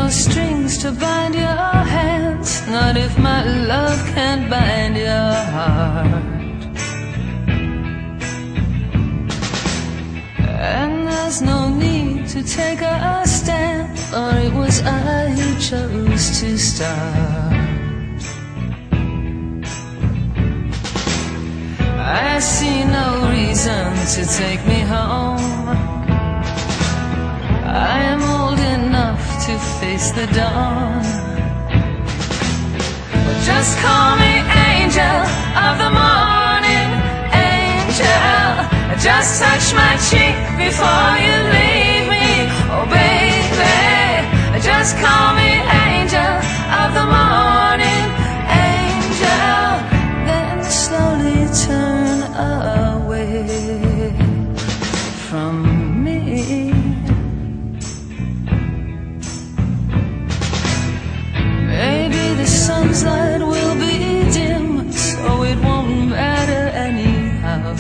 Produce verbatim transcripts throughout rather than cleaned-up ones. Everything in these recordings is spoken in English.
no strings to bind your hands, not if my love can't bind your heart. And there's no need to take a stand, for it was I who chose to start. I see no reason to take me home. I am old enough to face the dawn. Just call me angel of the morning, angel. Just touch my cheek before you leave me, oh baby. Just call me angel of the morning, angel. Then slowly turn away from me. Maybe the sun's light will be dim, so it won't matter anyhow.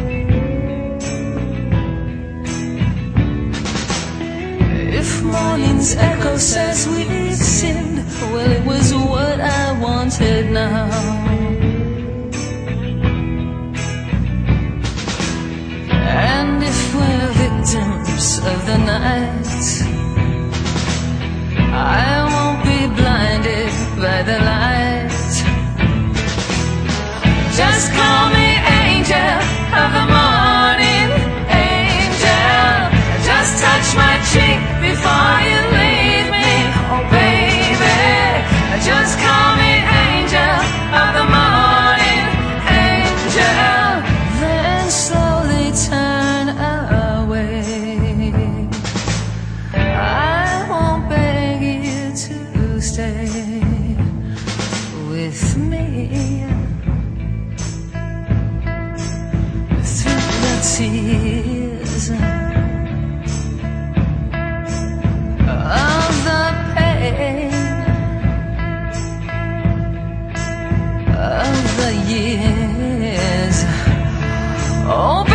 If morning's echo says we've sinned, well, it was what I wanted now. And if we're victims of the night, I won't be blinded by the light. Just call me angel of the morning, angel. Just touch my cheek before you leave me, oh baby. Just call me angel of the morning, angel. Then slowly turn away. I won't beg you to stay with me through the tears of the pain of the years. Oh,